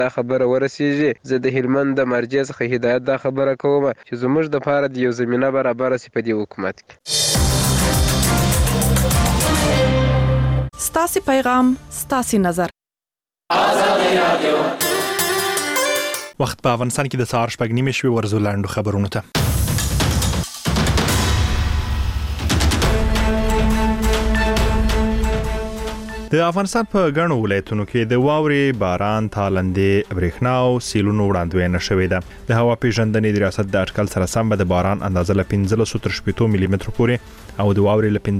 دا خبره ورسیږي. زه د هلمند د مرجع څخه هدایت دا خبره کوم چې زموږ د پاره د یو زمینه برابر سي په دې حکومت کې. ستاسي پیغام ستاسي نظر. وخت په افغانستان کې د سهار 8:30 شوي ورزو لاندو خبرونو ته. د افغانستان په غنو ولایتونو کې د واوري باران تالندې برېښنا او سیلونو وړاندوینه شوې ده. د هوا پیژندنې د ریاست د اټکل سره سم د باران اندازه له 15 ملي متر پورې او د واوري له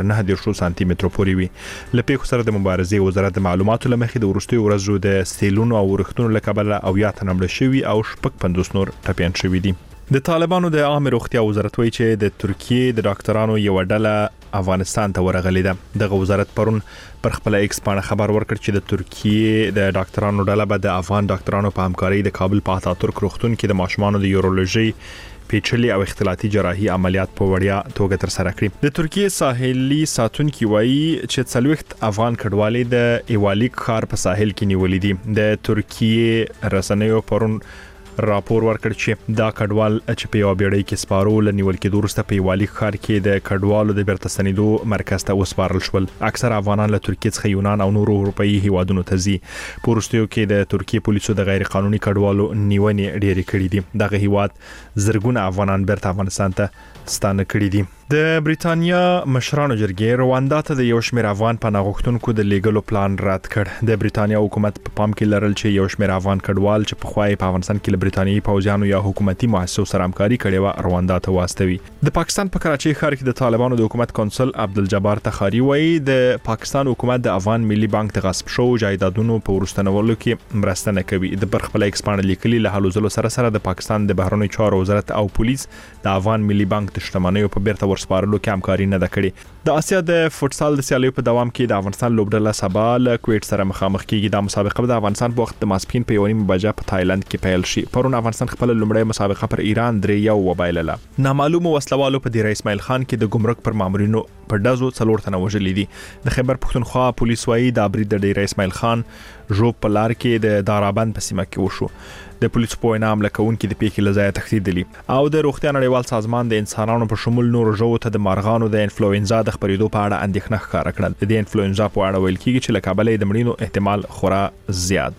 15 سانتي متر پورې وي. له پیښو سره د مبارزې وزارت د معلوماتو لمخې د وروستي ورځو د سیلونو او ورښتونو له کبله او یا تنمړ شوي او شپږ 50 نور ټپيان شوي دي. د طالبانو د عامه روغتیا وزارت وایي چې د ترکیې د ډاکټرانو یو ډله افغانستان ته ورغلې ده. دغه وزارت پرون پر خپل ایکس باندې خبر ورکړ چې د ترکیې د ډاکټرانو ډله به د افغان ډاکټرانو په همکارۍ د کابل په اتاتورک روغتون کې د ماشومانو د یورولوژي پیچلي او اختلاطي جراحي عملیات په وړیا توګه تر سره کړي. د ترکیې ساحلي ساتونکي وایي چې 40 افغان کډوالې د ایوالیک ښار په ساحل کې نیولې دي. د ترکیې رسنیو پرون راپور ورکړ چې دا کډوال چې په یو بیړۍ کې سپارو لنیول کې دورسته په ایوالیک ښار کې د کډوالو د بیرته ستنېدو مرکز ته وسپارل شول. اکثر افغانان له ترکیې څخه یونان او نورو اروپאי هیوادونو ته ځي. په وروستیو کې د ترکیې پولیسو د غیر قانوني کډوالو نیونې ډېرې کړې دي. دغه هیواد زرګونه افغانان بیرته افغانستان ته ستانه کړي دي. د بریتانیا مشرانو جرګې رواندا ته د یو شمېر افغان پناه غوښتونکو د لیګلو پلان رد کړ. د بریتانیا حکومت په پام کې لرل چې یو شمېر افغان کډوال چې په خوای په افغانستان کې له بریتانیایي پوځیانو یا حکومتي مؤسسو سره همکاري کړې و رواندا ته واستوي. د پاکستان په کراچۍ ښار کې د طالبانو د حکومت کونسل عبدالجبار تخاری وایي د پاکستان حکومت د افغان ملي بانک د غصب شو جایدادونو په ورستنولو کې مرسته نه کوي. د برخپل ایکسپانډ لیکلي له حلو زلو سره د پاکستان د بهرنیو چارو وزارت او پولیس د افغان ملي بانک د شتمنیو په بیرته ورسپارلو کې همکاري نه ده کړې. د آسیا د فوتسال د سیالیو په دوام کې د افغانستان لوبډله سبا له کویټ سره مخامخ کیږي. د مسابقه د افغانستان په وخت د ماسپین په 1:30 بجې په تایلند کې پیل شي. پرون افغانستان خپل لومړی مسابقه پر ایران 3-1 وبایلله. نامعلوم وسلوالو په ډیر اسماعیل خان کې د ګمرک پر مامورینو په دزو څلور تنه وژلې دي. د خیبر پښتونخوا پولیس وايي د برید د ډیر اسماعیل خان ژوب په لار کې د دارابند په سیمه کې وشو. د پولیسو په وینا حمله کوونکي د پیښې له ځایه تښتېدلي او د روغتیا نړیوال سازمان د انسانانو په شمول نورو ژوو ته د مارغانو د انفلوئنزا د خپرېدو په اړه اندېښنه ښکاره کړه. د انفلوئنزا په اړه ویل کېږي چې له کابل د مړینو احتمال خورا زیات.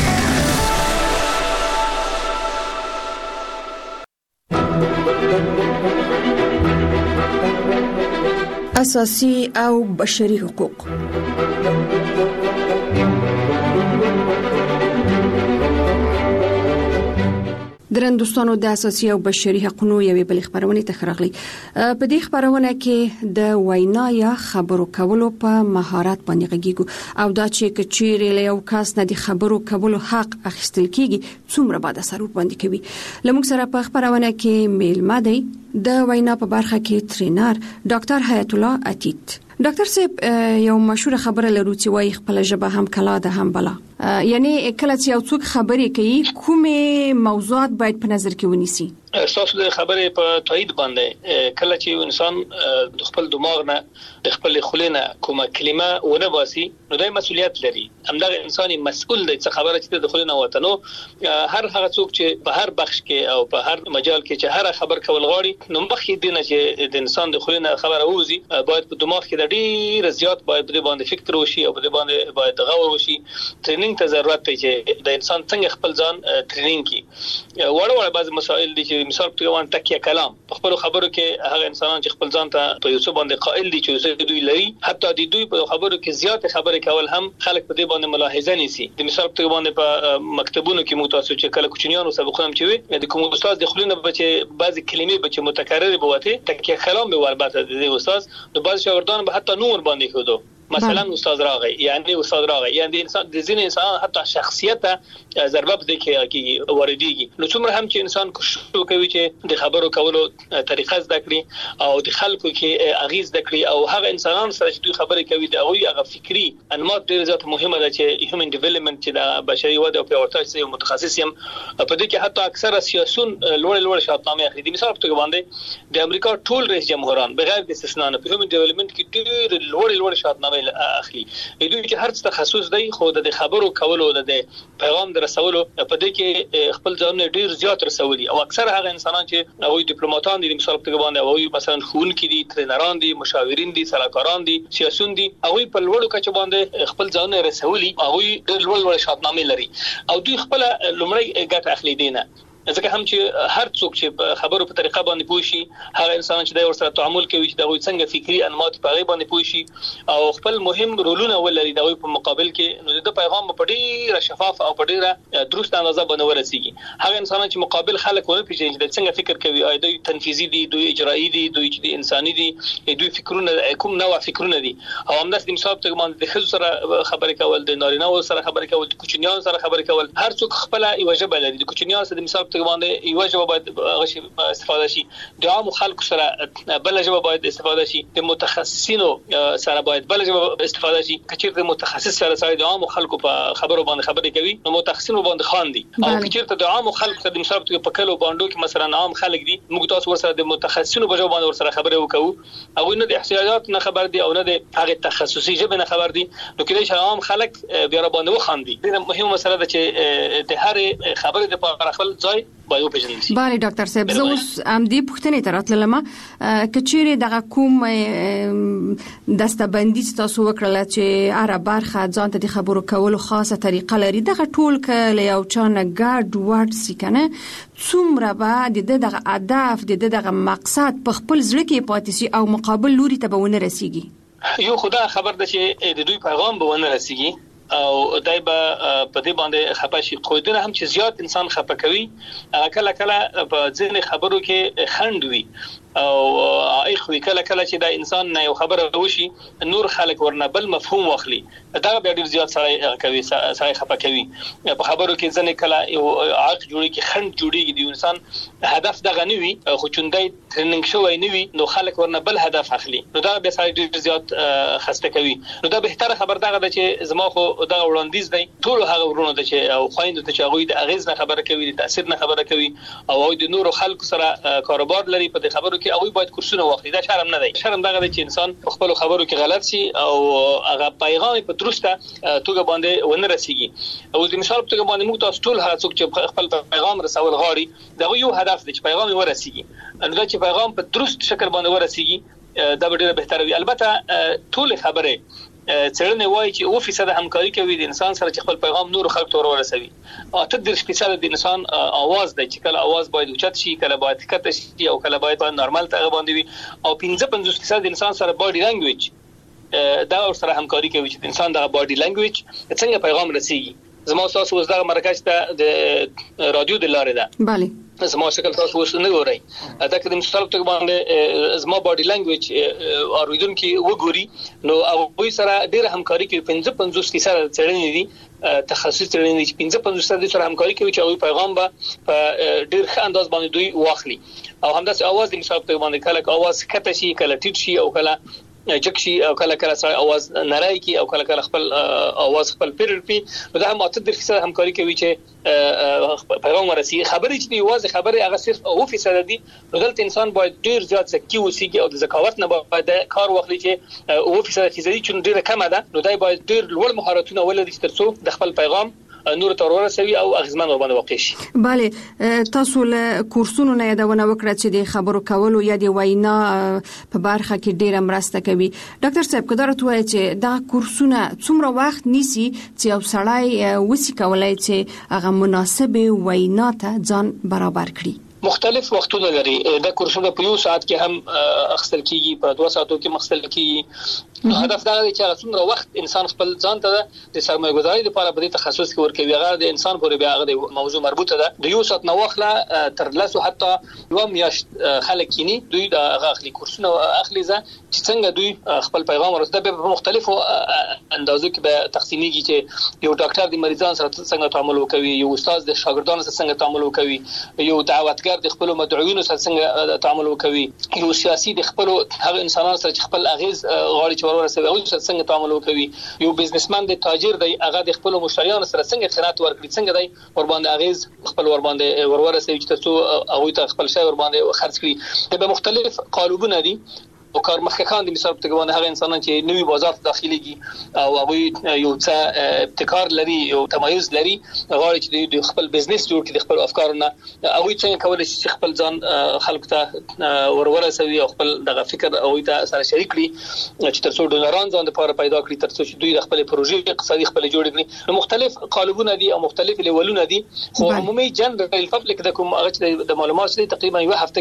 اساسي او بشري حقوق. درن دوستانو د اساسي او بشري حقوقو یوې بل خبرونه ته خراغلي. په دې خبرونه کې د وینا یا خبرو کولو په مهارت باندې غږیږو او دا چې کچېرې له یو کس نه د خبرو کولو حق اخیستل کیږي څومره باید اثر باندې کوي. لموږ سره په خبرونه کې میلمه دی د وینا په برخه کې ټرینر ډاکټر حیات الله عتیق. ډاکټر صاحب یو مشهور خبره لرو چې وايي خپل ژبه هم کلا ده هم بلا. یعنی کله چې یو څوک خبرې کوي کومه موضوعات باید په نظر کې ونیسي؟ اساس د خبرې په تایید باندې کله چې انسان د خپل دماغ نه د خپل خلینه کومه کلمه ونه باسي نو د مسؤلیت لري. همدغه انساني مسؤل دی چې خبره چې د خلینه وطنو هر هغه څوک چې په هر بخش کې او په هر مجال کې چې هر خبر کول غواړي نو مخکې دینه چې د انسان د خلینه خبره ووزي باید په دماغ کې د ډیر زیات باید د باندې فکر وشي او د باندې باید غور وشي. ټریننګ ته ضرورت دی چې د انسان څنګه خپل ځان ټریننګ کی. وړ بعض مسائل دي چې مثال په توګه تکیه کلام په خپل خبرو کې هغه انسانان چې خپل ځان ته په یو څه باندې قائل دي چې دوی لري حتی د دوی په خبرو کې زیات خبرې کول هم خلک په دې باندې ملاحظه نيسي. د مثال په توګه باندې په مکتبونو کې متاسو چې کله کوچنیانو سبقونه هم چې د کوم استاد د خلینو بچي بعضی کلمې بچي متکرر بوته تکیه کلام به وربته د استاد د بعض شاګردان به حتی نور باندې خودو مثلا استاد راغی یعنی انسان د ځین انسان حتی شخصیت ضربه بده کې وردیږي. نو څومره هم چې انسان کوشش کوي چې د خبرو کولو طریقه زده کړي او د خلکو کې اغیز زده کړي او هغه انسانان سره چې دوی خبرې کوي د هغه فکری انماط ډیر زیات مهمه ده چې هیومن ډیولپمنت چې د بشري وده او پیاوړتیا سره متخصص یم په دې کې حتی اکثره سیاسيون لوړ شاهنامه اخلي. د مثال په توګه باندې د امریکا ټول رئیس جمهوران بغیر د استثنا په هیومن ډیولپمنت کې ډیر لوړ شاهنامه شامل اخلي. دوی کې هر څه تخصص دی خو د خبرو کولو د پیغام رسولو په دې کې خپل ځان ډیر زیات رسولي او اکثر هغه انسانان چې هغه ډیپلوماټان دي مثال په توګه باندې هغه مثلا ښوونکي دي، ټرینران دي، مشاورین دي، سلاکاران دي، سیاسيون دي، هغه په لوړو کچه باندې خپل ځان رسولي، هغه ډیر لوړ شاهنامه لري او دوی خپل لومړی ګټه اخلي دینه. ځکه هم چې هر څوک چې خبرو په طریقه باندې پوه شي هغه انسان چې د ورسره تعامل کوي چې دغه څنګه فکری انماط په غي باندې پوه شي او خپل مهم رولونه ولري دغه په مقابل کې نو د پیغام په ډیره شفاف او په ډیره درست اندازه باندې ورسیږي. هغه انسان چې مقابل خلک ونه پیژني چې څنګه فکر کوي، اې دوی تنفیذي دي، دوی اجرایی دي، دوی چې انساني دي، دوی فکرونه کوم نوع فکرونه دي او همداسې مثال په توګه د خزو سره خبرې کول، د نارینه سره خبرې کول، د کوچنیانو سره خبرې کول، هر څوک خپل یو ژبه لري. د کوچنیانو سره مثال په توګه باندې یو باید استفاده شي، د عام خلکو سره بل ژبه باید استفاده شي، د متخصصینو سره باید بل ژبه استفاده شي. کچېرته متخصص سره د عام خلکو په خبرو باندې خبرې کوي نو متخصصینو باندې خان دي او کچېرته د عام خلکو سره د مثال په کلو باندې کې مثلا عام خلک دي موږ تاسو ورسره د متخصصینو په ژبه باندې ورسره خبرې وکړو او نه د احتیاجات نه خبر دي او نه د هغه تخصصي ژبه نه خبر دي نو کله چې عام خلک بیا را باندې وخان دي. دا مهمه مسله ده چې د هر خبرې د په خپل ځای باید وپېژندل شي. بله ډاکټر صاحب زه اوس دې پوښتنې ته راتلم کچېرې دغه کوم دستبندي تاسو وکړه چې اره برخه ځان ته د خبرو کولو خاصه طریقه لري دغه ټول کله یو چانه ګډ وډ سي کنه څومره به دغه هدف دغه مقصد په خپل ځړ کې پاتې شي او مقابل لوري ته به ونه رسیږي. یو خدا خبر ده چې د دوی پیغام به ونه رسیږي او دای به په دې باندې خپه شي. خو دنه هم چې زیات انسان خپه کوي کله کله په ځینې خبرو کې خند وي او اخوي کله کله چې دا انسان نه یو خبره وشي نور خلک ورنه بل مفهوم واخلي دا به ډیر زیات سره کوي سره خپه کوي. په خبرو کې ځنه کله یو عاق جوړي کې خند جوړيږي د انسان هدف دغه نه وي خو چوندای ټریننګ شوی نه وي نو خلک ورنه بل هدف اخلي نو دا به سره ډیر زیات خسته کوي. نو دا به تر خبر دغه چې زما خو دا وړاندیز دی ټول هغه ورونه د چې او خويند ته چې هغه د اغیز نه خبره کوي، د تاثیر نه خبره کوي او د نورو خلکو سره کاروبار لري په خبرو کې هغه باید کورسونه واخلي. دا شرم نه دی. شرم دغه دی چې انسان په خپل خبرو کې غلط شي او هغه پیغام په درسته توګه باندې ونه رسیږي. او د مثال په توګه باندې موږ تاسو ټول هڅه چې خپل پیغام رسول غواړي دا یو هدف دی چې پیغام ورسیږي. نو دا چې پیغام په درست شکل باندې ورسیږي دا ډیره بهتره وي. البته ټول خبره څرنه وایي چې 2% همکاري کوي د انسان سره چې خپل پیغام نور خلک ته ورسوي. او 3% د انسان आवाज د چې کله आवाज باید اوچت شي، کله باید کته شي او کله باید نارمل ته باندې وي او 15% د انسان سره باډي لانګویج دا سره همکاري کوي چې انسان د باډي لانګویج څنګه پیغام رسیږي. زما تاسو اوس دا مرکز ته د رادیو د لارې ده. bale زما شکل تاسو اوس نه ګورئ دا که د مثال په توګه باندې زما باډي لانګویج اوریدونکو وګوري نو هغه سره ډېر همکاري کوي. 55% سره څېړنې دي تخصصي څېړنې دي 55% سره همکاري کوي چې هغه پیغام به په ډېر ښه انداز باندې دوی واخلي او همداسې اواز د مثال په توګه باندې کله اواز کته شي، کله ټیټ شي او کله جکشي او کله کله سره اواز نړۍ کی او کله کله خپل اواز خپل پیرپی دا هم اته د خصه همکاري کوي چې پیغام ورسي. خبرې چې دی واځي خبره هغه صرف 2% دي نو دلته انسان باید ډیر زیات ذکی وسیږي او د ذکاوت نه باید کار واخلي چې 2% خزري چې ډیره کمه ده نو دای باید ډیر لوړ مهارتونه ولري ترڅو د خپل پیغام نور تر ورسوي او اغزمن باندې واقع شي. bale تاسو له کورسونو نه یادونه وکړه چې د خبرو کولو یا د وینا په برخه کې ډیره مرسته کوي. ډاکټر صاحب کله راته چې دا کورسونه څومره وخت نیسي چې یو سړی وسی کولای چې هغه مناسبه وینا ته ځان برابر کړي؟ مختلف وختونه لري. دا کورسونه په 1 ساعت کې هم اخستل کیږي، په 2 ساعتو کې مخستل کیږي. هدف دا دی چې څومره وخت انسان خپل ځان ته د سرمایه‌ګذاري لپاره په دې تخصص کې ورکوي. هغه د انسان پورې بیا هغه د موضوع مربوطه ده. د 1 ساعت نو واخله تر لاسو حتی یو میاشت خلک کینی دوی د هغه اخلي کورسونه اخلي چې څنګه دوی خپل پیغام ورسته په مختلفو اندازو کې به تقسیمېږي چې یو ډاکټر د مریضانو سره څنګه تعامل وکوي، یو استاد د شاګردانو سره څنګه تعامل وکوي، یو دعوت د خپل مدعوینو سره څنګه تعامل وکوي، یو سیاسي د خپل هغه انسانانو سره چې خپل اغیز غواړي چې ورسوي او څنګه تعامل وکوي، یو بزنسمن د تاجر دی هغه د خپل مشتریانو سره څنګه خدمات ورکړي، څنګه دی ور باندې اغیز خپل ور باندې ورسوي چې تاسو هغه ته خپل شی ور باندې خرڅ کړي. د مختلف قالبونه دي او کار مخکان د مثال په توګه هغه انسانان چې نوی بازار ته داخليږي او هغه یو څه ابتکار لري او تمایز لري غواړي چې د خپل بزنس جوړ کړي د خپل افکارونه هغه څنګه کولای شي چې خپل ځان خلکو ته ورسوي او خپل دغه فکر او ته سره شریک کړي چې ترڅو ډونران ځان لپاره پیدا کړي ترڅو چې دوی د خپل پروژې اقتصادي خپل جوړ کړي نو مختلف قالبونه دي او مختلف لیولونه دي خو عمومي جنرال پبلک د کوم هغه د معلومات لري تقریبا یو هفته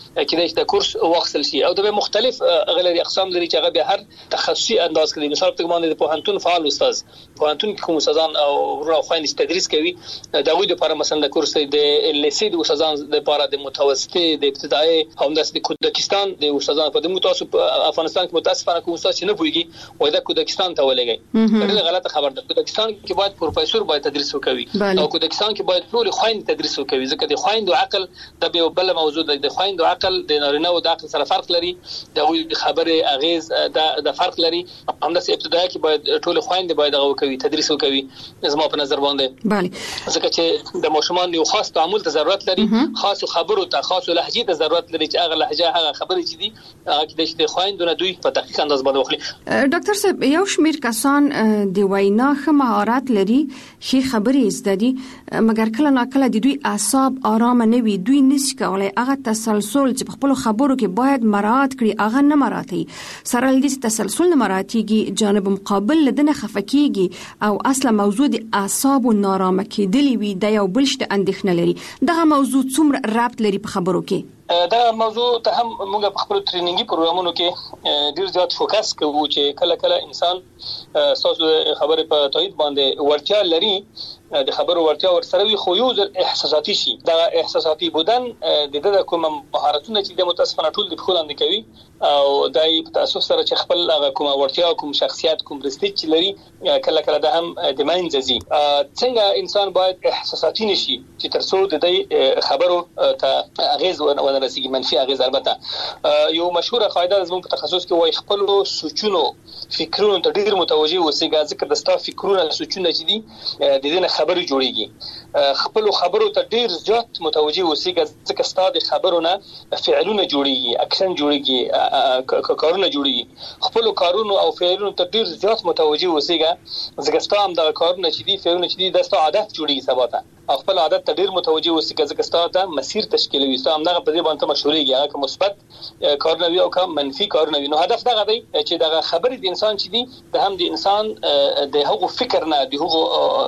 کې د کورس واخصل شي او د مختلف غلري اقسام لري چې هغه به هر تخصصي انداز کوي مثال په توګه د پوهنتون فعال استاد پوهنتون کې کوم استادان او خويند تدریس کوي دا وی د لپاره مثلا د کورس د لیسې د استادان د لپاره د متوسطه د ابتدایي هم د کوردستان د استادان په متوسط افغانستان کې متاسفانه کوم استاد نه پويږي وای دا کوردستان ته ولګي دا غلطه خبر ده کوردستان کې باید پروفیسور باید تدریس وکوي او کوردستان کې باید ټول خويند تدریس وکوي ځکه د خويند او عقل د به بل موضوع د خويند او عقل د نارینه او د عقل سره فرق لري دا وی خبره اغیز د فرق لري هم د ابتدایي کې باید ټول خويند باید هغه کوي تدریس وکوي زما په نظر باندې bale ځکه چې د ماشومان یو خاص تعامل ته ضرورت لري خاص خبرو ته خاص لهجه ته ضرورت لري چې هغه لهجه هغه خبرې چې دي هغه د خويندونه دوی په دقیق انداز باندې وخلي ډاکټر صاحب یو شمیر کسان د وینا خه مهارت لري شي خبرې زده دي مګر کله ناکله د دوی اعصاب آرام نه وي دوی نشي کولای هغه تسلسل چې په خپل خبرو کې باید مراعات کړي هغه نه مراعاتي سره لدې تسلسل نه مراعاتيږي جانب مقابل لدنه خفقيږي او اصله موضوع د اعصاب نارامه کېدلی وي د یو بلشت اندېښنه لري دغه موضوع څومره ربط لري په خبرو کې دا موضوع ته هم موږ په خپل ټریننګي پروګرامونو کې ډیر زیات فوکس کوو چې کله کله انسان تاسو خبره په تایید باندې ورتیا لري د خبرو ورتیا ورسره وي خو یو احساساتي شي دا احساساتي بودن د کوم مهارتونه چې د متاسفانه ټول د خلک کوي او دای په تاسو سره چې خپل کوم ورتیا کوم شخصیت کوم رستیج لري کله کله د هم د مینځي څنګه انسان باید احساساتي نشي چې ترڅو د دې خبرو ته اغیز ورسیږي منفي اغیز البته یو مشهوره قاعده زموږ په تخصص کې وایي خپل سوچونو فکرونو ته ډیر متوجي اوسئ ځکه د ستاسو فکرونه سوچونه چې دي د دې خبرې جوړيږي خپل خبرو ته ډیر زیات متوجي اوسئ ځکه ستاسو خبرونه فعلونه جوړيږي اکشن جوړيږي کارونه جوړيږي خپل کارونو او فعلونو ته ډیر زیات متوجي اوسئ ځکه ستاسو د کارونه چې دي فعلونه چې دي د ستاسو عادت جوړيږي سباته او خپل عادت ته ډیر متوجي اوسئ ځکه ستاسو د مسیر تشکیلوي ستاسو همدغه په دې باندې مشهوريږي هغه کوم مثبت کارونه وي او کوم منفي کارونه وي نو هدف دغه دی چې دغه خبرې د انسان چې دي د هم د انسان د هغو فکر نه د هغو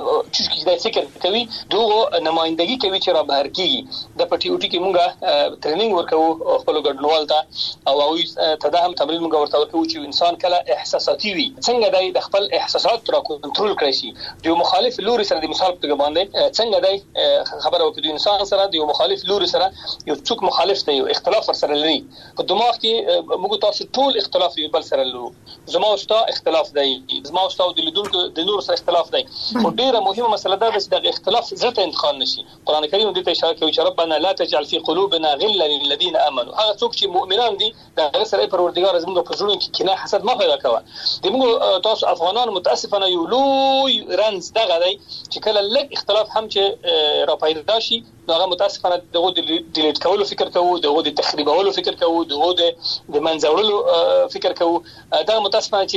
چې د فکر کوي دغه نمائندګي کوي چې را بهر کیږي د پټي اوټي کې مونږه ټریننګ ورکو خپل ګډونوال ته او هغه ته د هم تمرین مونږ ورته ورکو چې انسان کله احساساتي وي څنګه د خپل احساسات را کنټرول کړی شي د مخالف لوري سره د مثال په باندې څنګه خبره وکړي انسان سره د مخالف لوري سره یو څوک مخالف دی یو اختلاف سره لري په دماغ کې موږ تاسو ټول اختلاف یو بل سره لرو زما او ستا اختلاف دی زما او ستا د لیدونکو د نور سره اختلاف دی خو ډیره مهمه مسله ده چې د اختلاف ذات انتقال نشي قران کریم دې ته اشاره کوي چې ربنا لا تجعل في قلوبنا غلا للذين امنوا هغه څوک چې مؤمنان دي د سره پروردګار زموږ په زړونو کې کینه حسد ما پیدا کوي د موږ تاسو افغانان متاسفانه یو لوی رنز دغه دی چې کله لږ اختلاف هم چې را پیدا شي هغه متاسفانه دغه د ډیلیټ کولو فکر کوو دغه د تخریبولو فکر کوو دغه د منځورلو فکر کوو دا متاسفانه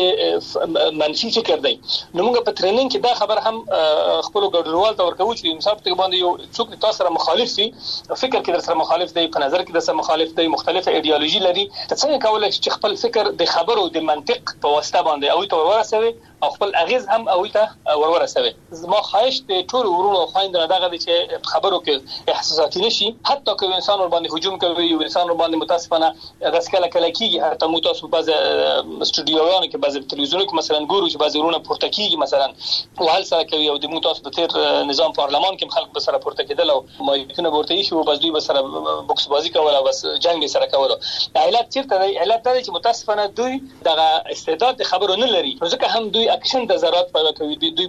چې منفي فکر دی نو موږ په ټریننګ کې دا خبر هم خپل ګډونوال ته ورکوو چې مثال په باندې یو څوک تاسو سره مخالف شي فکر کې در سره مخالف دی په نظر کې در سره مخالف دی مختلفه ایدئولوژي لري څنګه کولای شي خپل فکر د خبرو د منطق په واسطه باندې او ته ورسوي او خپل اغیز هم او ته ورسوي زما خواهش د ټول ورونو خويندو دغه چې خبرو کې احساساتي نشي حتی که انسان ور باندې هجوم کوي یو انسان ور باندې متاسفانه رسکله کله کیږي حتی مو تاسو بعض استودیوګانو کې بعض تلویزیونونو کې مثلا ګورو چې بعض ورونه پورته کیږي مثلا وهل سره کوي او د مو تاسو په تیر نظام پارلمان کې خلک به سره پورته کېدل او مایکونه ورته شي او بس دوی به سره بوکس بازی کوله بس جنگ به سره کوله علت چیرته دی علت دا چې متاسفانه دوی دغه استعداد خبرو نه لري ځکه هم دوی اکشن د ضرورت پیدا کوي دوی به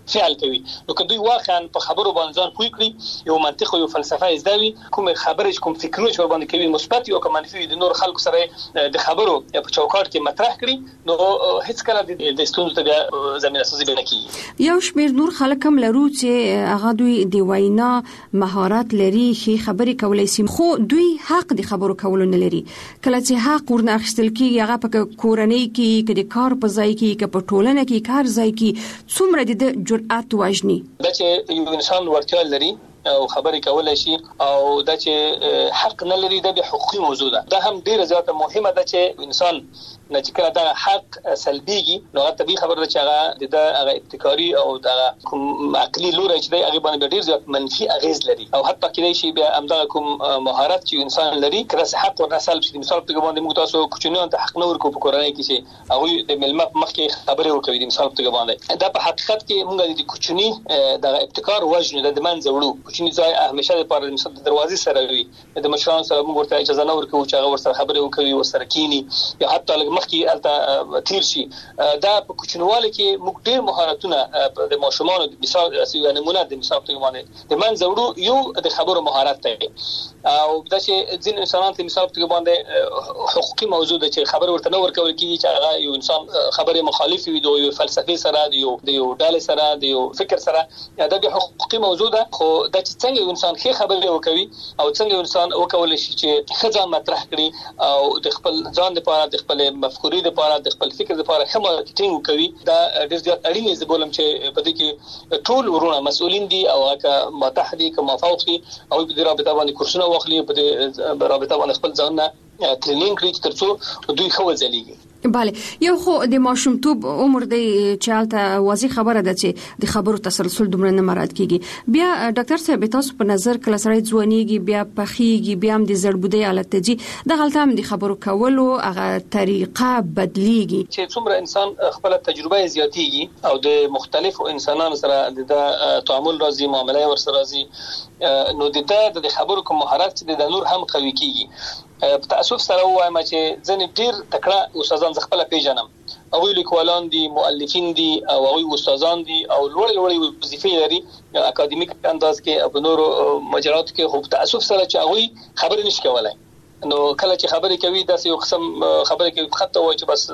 فعل کوي. نو که دوی واقعا په خبرو باندې ځان پوي کړي، یو منطق او یو فلسفه زده وي، کوم خبرې کوم فکرونه چې ور باندې کوي مثبت او که منفي د نور خلکو سره د خبرو په چوکاټ کې مطرح کړي، نو هیڅ کله د ستونزو ته زمينه سازي نه کیږي. یو شمېر نور خلک هم لرو چې هغه دوی د وینا مهارت لري، ښه خبرې کولای شي، خو دوی حق د خبرو کولو نه لري. کله چې حق ورنه اخیستل کیږي، هغه په کورنۍ کې، کې د کار په ځای کې، کې په ټولنه کې کار ځای کې، څومره د جرأت وژني دا چې یو انسان ورتیا لري او خبرې کولای شي او دا چې حق نه لري، د حقوقي موضوع ده. دا هم ډیره زیاته مهمه ده چې انسان نه چې کله دا حق سلبيږي، نو طبيعي خبره ده چې هغه ابتکاري او دا کوم عقلي لوري چې دی هغه باندې ډیر زیات منفي اغیز لري، او حتی کېدای شي بیا همدغه کوم مهارت چې انسان لري کله حق ورنه سلب شي. مثال په باندې موږ تاسو کوچنیان ته حق نه ورکو په کورنۍ کې چې هغه د ملما مخکې خبرې وکړي. مثال په باندې دا په حقیقت کې موږ د کوچنی د ابتکار وژنه د منځ وړو. کوچنی ځای همیشه لپاره مثلا د دروازې سره وي، د مشرانو سره موږ ورته اجازه نه ورکو چې هغه ورسره خبرې وکړي، ورسره کینی یا حتی مخکې الته تیر شي. دا په کوچنواله کې موږ ډېر مهارتونه د ماشومانو د مثال یا نمونه د مثال په باندې د منځ وړو یو د خبرو مهارت دی. او دا چې ځین انسانان ته مثال په باندې حقوقي موضوع ده چې خبر ورته نه ورکول کیږي چې هغه یو انسان خبره مخالف وي د یو فلسفي سره، د یو ډالې سره، د یو فکر سره، دا د حقوقي موضوع ده. خو دا چې څنګه یو انسان ښه خبرې وکوي او څنګه یو انسان وکول شي چې ښه ځان مطرح کړي او د خپل ځان لپاره، د خپل مفکورې لپاره، د خپل فکر لپاره ښه مارکیټینګ وکوي، دا ډېر زیات اړین دی. بولم چې په دې کې ټول ورونه مسؤلین دي او هغه متحد دي که مفاوض دي او په دې رابطه باندې کورسونه واخلي، په دې رابطه باندې خپل ځان نه ټریننګ کړي ترڅو دوی ښه وځلېږي. بله، یو خو د ماشومتوب عمر دی چې حالته واضح خبره ده چې د خبرو تسلسل دومره نه مراعات کیږي. بیا ډاکټر صاحب تاسو په نظر کله سړی ځوانيږي، بیا پخېږي، بیا هم د زړبودۍ حالت ته ځي، د غلطه هم د خبرو کولو هغه طریقه بدلیږي. چې څومره انسان خپل تجربه زیاتېږي او د مختلفو انسانانو سره د تعامل راځي، معاملې ورسره راځي، نو د خبرو کوم مهارت د نور هم قوي کیږي. په تاسف سره وایم چې ځنې ډیر تکړه استادان خپل پیژنم، او لیکوالان دي، مؤلفین دي او هغه استادان دي او لوړ وظیفې لري اکاډمیک انداز کې او نورو مجالاتو کې. خو په تاسف سره چې هغه خبرې نشي کولای، نو کله چې خبرې کوي داسې یو قسم خبرې کوي خطه وای چې بس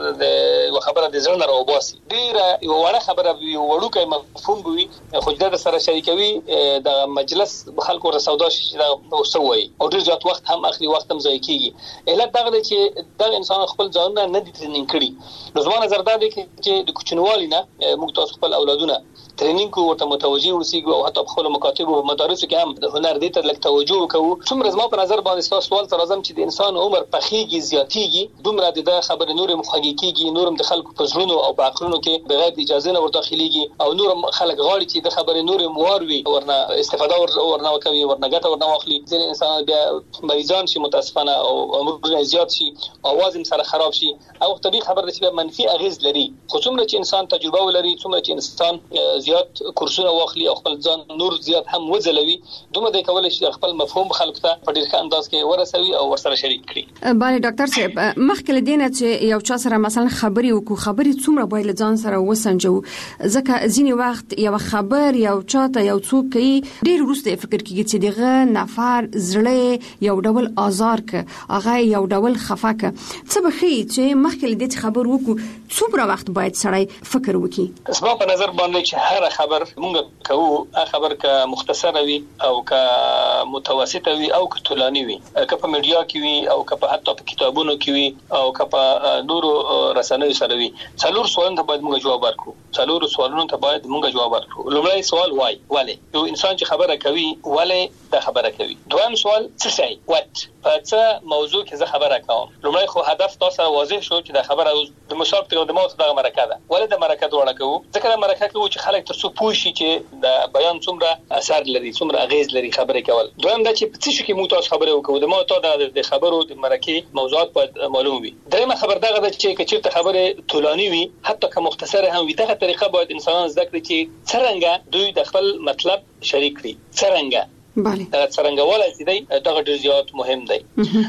د خبره د ځړنه راوباسي، ډیره یو وړه خبره یو وړوکی مفهوم وي، خو د سره شریکوي د مجلس خلکو رسودا شي دا وسوي او ډیر ځات وخت هم اخلي، وخت هم ضایع کیږي. علت دا دی چې دا انسان خپل ځان نه دي ټریننګ کړي. نو زما نظر دا دی چې د کوچنوالي نه موږ تاسو خپل اولادونه ټریننګ کو ورته متوجي ورسیږو او حتی خپل مکاتب او مدارس کې هم د هنر دې ته لږ توجه وکړو. څومره زما په نظر باندې تاسو سوال تر ازم چې د انسان عمر پخېږي زیاتېږي، دومره د خبرې نور مخاګيږي، نورم د خلکو په ژوند او په عقلونو کې بغیر اجازه نه ورداخليږي او نورم خلک غواړي چې د خبرې نور موروي ورنه استفاده ورنه وکوي، ورنه ګټه ورنه واخلي. ځینې انسان بیا مریضان شي متاسفانه او عمر زیات شي، اواز هم سره خراب شي او طبيعي خبر دي چې منفي اغیز لري. خو څومره چې انسان تجربه ولري، څومره چې انسان زیات کورسونه واخلي او خپل ځان نور زیات هم وځلوي، دومره د کولای شي خپل مفهوم خلکو ته په ډیر ښه انداز کې ورسوي او ورسره شریک کړي. بله ډاکټر صاحب، مخکې له دې نه چې یو چا سره مثلا خبرې وکړو، خبرې څومره باید له ځان سره وسنجو، ځکه ځینې وخت یو خبر یو چاته یو څوک کوي ډیر وروسته فکر کوي چې دغه نفر زړه یو ډول آزار ک، هغه یو ډول خفه ک. څه بخي چې مخکې له دې خبر وکړو څومره وخت باید سړی فکر وکړي؟ اسباب په نظر باندې چې هر خبر مونږ کوو، خبر که مختصره وي او که متوسطه وي او که طولاني وي، که په میډیا کې وي او که په حتی په کتابونو کې وي او که په نورو رسنیو سره وي، څلور سوالونو ته باید مونږ جواب ورکړو. څلور سوالونو ته باید مونږ جواب ورکړو. لومړی سوال وای ولې یو انسان چې خبره کوي ولې دا خبره کوي. دویم سوال څه شي وات په څه موضوع کې زه خبره کوم. لومړی خو هدف تاسو واضح شو چې دا خبره د مشارکت او د موضوع د مرکه ده. ولې د مرکه جوړه کوو؟ ځکه د مرکه کوو چې خلک ترڅو پوه شي چې د بیان څومره اثر لري، څومره اغیز لري خبرې کول. دویم دا چې په څه شي کې موږ تاسو خبرې وکړو، د موضوع د خبرو د مرکه موضوعات باید معلوم وي. درېمه خبر دا ده چې کچې خبره طولانی وي حتی که مختصره هم وي، دغه طریقه باید انسانان زده کړي چې څنګه دوی د خپل مطلب شریک کړي. څنګه بله څنګه ولای چې دی دغه ډیر زیات مهم دی.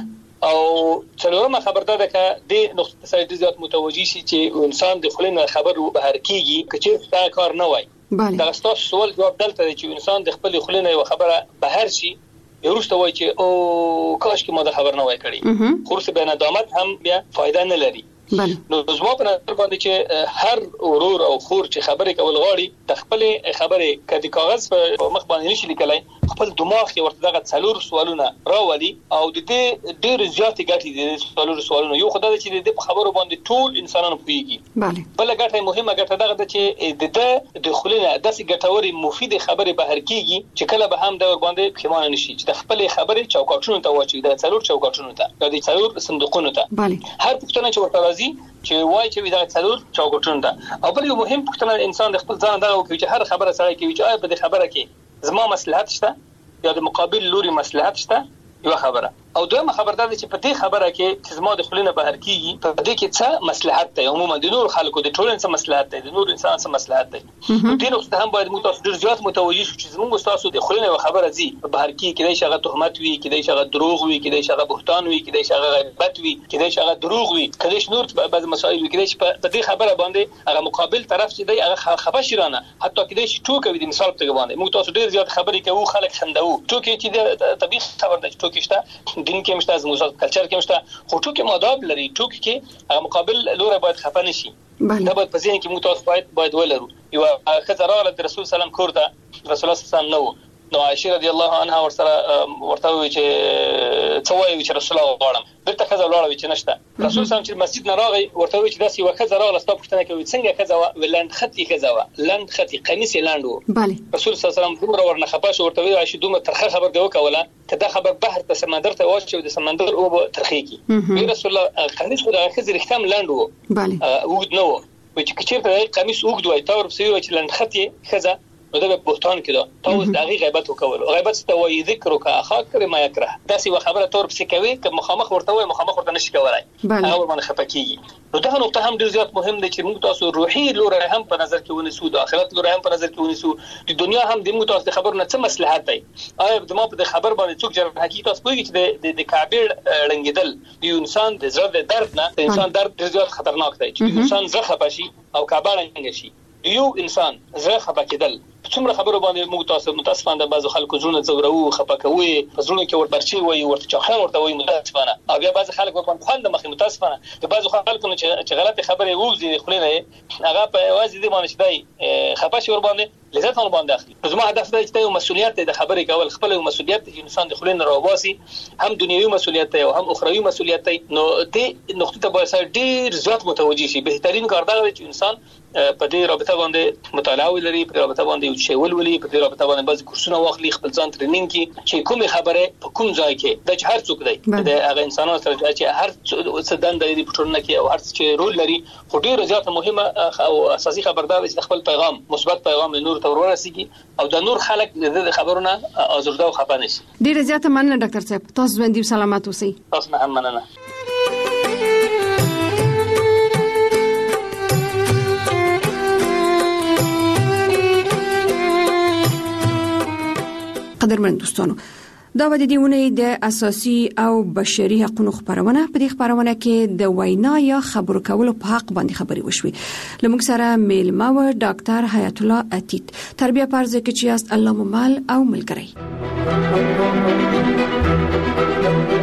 او څلورمه خبر ده چې د نقطه سره زیات متوجي شي چې انسان د خلینو خبر بهر کیږي، کچې دا کار نه وای دا تاسو سوال جواب دلته چې انسان د خپل خلینو یو خبره بهر شي یوروسته وای چې او کاش کې ما د خبر نه وای کړی خو څه به ندامت هم بیا فائدہ نه لري. نو زما په نظر باندې چې هر ورور او خور چې خبرې کول غواړي د خپل خبرې کدي کاغذ په مخ باندې نشي لیکلای خپل دماغ کې ورته دغه څلور سوالونه راولي او د دې ډېر زیات ګټې دي څلور سوالونه یو خدای چې د خبرو باندې ټول انسانانو پوهیږي بل ګټه مهمه ګټه دغه چې د خلینو داسې ګټوري مفید خبرې بهر کیږي چې کله به هم د ور باندې پښیمانه نشي چې د خپل خبرې چوکاټونو ته واچي د څلور چوکاټونو ته د څلور صندوقونو ته هر پښتنه چې ورته چې وای چې دا څلور چوکاټونه ده او بل یو مهم پوښتنه انسان د خپل ځان دغه کوي چې هر خبره سره کوي چې آیا په دې خبره کې زما مصلحت شته یا د مقابل لوري مصلحت شته یو خبره او دویمه خبر ده چې په دې خبره کې چې زما د خلینو بهر کیږي په دې کې څه مصلحت ده عموما د نور خلکو د ټولنې څه مصلحت ده د نور انسان څه مصلحت ده نو دې نقطه هم باید موږ تاسو ډیر زیات متوجي شو چې زموږ تاسو د خلینو خبره زی بهر کې کېدای شي هغه تهمت وي کېدای شي هغه دروغ وي کېدای شي هغه بهتان وي کېدای شي هغه غیبت وي کېدای شي هغه دروغ وي کېدای شي نور بعض مسائل وي کېدای شي په دې خبره باندې هغه مقابل طرف چې دی هغه خبر شرانه حتی کېدای شي ټوکې وي د مثال په توګه باندې موږ تاسو ډیر زیات خبرې کوو خلک خندو ټوکې چې د طبيعي خبر ده ټوکې شته دین کې مشته زموږ کلچر کې مشته خو ټوکې ماداب لري ټوکې کې هغه مقابل لور باید خفه نشي دا باید په ذهن کې موږ تاسو باید ولرو یو خزر د رسول سلام کور ته رسول الله صلی الله علیه نو عائشه رضی الله عنها ورته وی چې څوای چې رسول الله غواړم دلته خزر لاړ وی چې نشته رسول سلام چې مسجد نه راغی ورته وی چې داسې یو خزر راغله ستاسو پوښتنه کوي څنګه خزر ولند خطي خزر لند خطي قمیص لاندو رسول صلی الله علیه وسلم دومره ورنه خپاش ورته وی عائشه دومره ترخه خبر دی وکوله کدا خبر بحر ته سمندر ته واچو د سمندر او ترخی کی رسول الله قمیص خو د خزر ختم لاندو وګد نو چې کچې قمیص وګد وای تور بسوي چې لند خطي خزر نو دا بهتان کړه تاسو دغه غیبت وکول غیبت ستوي ذکرک اخاک ما یکره داسې وخبره تور پس کوي که مخامخ ورته وای مخامخ ورته نشي کولای هغه ورمن خپکیږي نو دا نقطه هم ډیر زیات مهم دی چې موږ تاسو روحي لور هم په نظر کې ونیسو د آخرت لور هم په نظر کې ونیسو د دنیا هم د موږ تاسو د خبرونه څه مصلحت دی آیا د ما په خبر باندې څوک جر حقیقت تاسو کوی چې د کعبه لنګیدل د انسان د زړه د درد نه د انسان درد ډیر زیات خطرناک دی چې انسان زړه خپشي او کعبه لنګ شي یو انسان زړه خپکیدل څومره خبرو باندې موږ تاسو متاسفانه بعض خلکو زړه زورو خپکوي زړه کې ورپرچی وي ورته چاخه ورته وي متاسفانه او بیا بعض خلکو په خوند مخې متاسفانه د بعض خلکو چې غلطي خبره ووزي خلینه هغه په وازي دي باندې شدای خپاشي ور باندې لذت ور باندې اخلي زما هدف دی چې یو مسؤلیت د خبرې کول خپل مسؤلیت د انسان د خلینو راوباسي هم دنیوي مسؤلیت او هم اخروی مسؤلیت نو دې نقطه ته باید ډیر زیات متوجي شي بهترین کار دا دی چې انسان په دې رابطه باندې مطالعه ولري په رابطه باندې یو شی ولولي په دې رابطه باندې بعض کورسونه واخلي خپل ځان ټریننګ کی چې کومه خبره په کوم ځای کې د هر څوک دی د هغه انسانانو سره چې هر څه دنده لري په ټولنه کې او هر څه رول لري خو ډیره زیاته مهمه او اساسي خبردار چې خپل پیغام مثبت پیغام نور ته ورسیږي او د نور خلک د خبرونه ازرده او خفه نشي. ډیره زیاته مننه ډاکټر صاحب تاسو باندې سلامات اوسئ. تاسو هم مننه. قدرمن دوستانو دا د دې ونې د اساسي او بشري حقوقو خبرونه په دې خبرونه کې د وینا یا خبرو کولو په حق باندې خبري وشوي لمونږ سره میلمه و ډاکټر حیات الله عتیق تربیه پرځ کې چې است الله ممال او ملګری